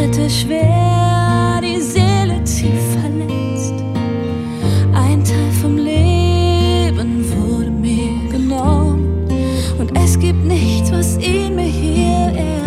Schritte schwer, die Seele tief verletzt. Ein Teil vom Leben wurde mir genommen und es gibt nichts, was ihn mir hier ersetzt.